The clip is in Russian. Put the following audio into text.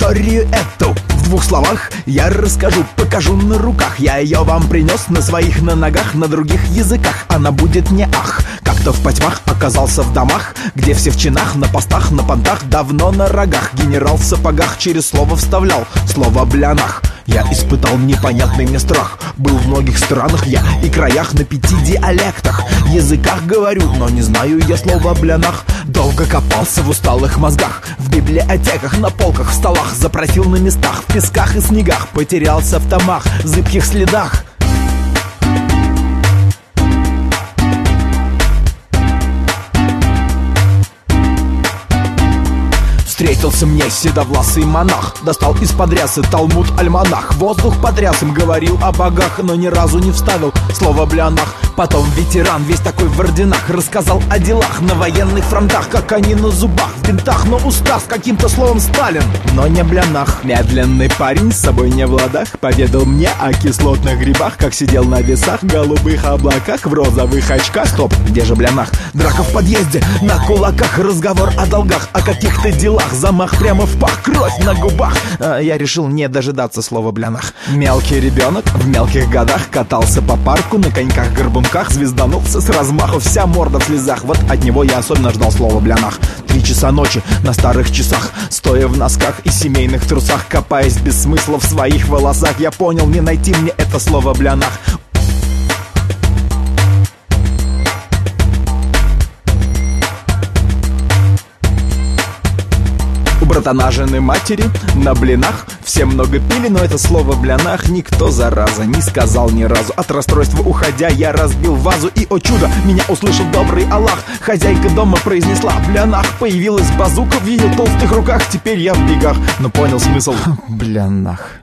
историю эту в двух словах я расскажу, покажу на руках. Я ее вам принес на своих, на ногах, на других языках. Она будет не ах. Как-то в потьмах оказался в домах, где все в чинах, на постах, на понтах, давно на рогах. Генерал в сапогах через слово вставлял слово «блянах». Я испытал непонятный мне страх. Был в многих странах я и краях, на 5 диалектах, языках говорю, но не знаю я слова «блянах». Долго копался в усталых мозгах, в библиотеках, на полках, в столах, запросил на местах, в песках и снегах, потерялся в томах, зыбких следах. Встретился мне седовласый монах, достал из-под рясы Талмуд-альманах. Воздух потряс им, говорил о богах, но ни разу не вставил слово «блянах». Потом ветеран, весь такой в орденах, рассказал о делах на военных фронтах, как они на зубах, в бинтах, но устав каким-то словом Сталин, но не блянах. Медленный парень, с собой не в ладах, поведал мне о кислотных грибах, как сидел на весах, в голубых облаках, в розовых очках. Стоп, где же блянах? Драка в подъезде, на кулаках, разговор о долгах, о каких-то делах, замах прямо в пах, кровь на губах. Я решил не дожидаться слова «блянах». Мелкий ребенок в мелких годах катался по парку на коньках-горбунках, звезданулся с размаху, вся морда в слезах. Вот от него я особенно ждал слова «блянах». 3 часа ночи на старых часах, стоя в носках и семейных трусах, копаясь без смысла в своих волосах, я понял, не найти мне это слово «блянах». У братана жены матери на блинах все много пили, но это слово «блянах» никто, зараза, не сказал ни разу. От расстройства уходя я разбил вазу, и, о чудо, меня услышал добрый Аллах. Хозяйка дома произнесла «блянах». Появилась базука в ее толстых руках, теперь я в бегах, но понял смысл «блянах».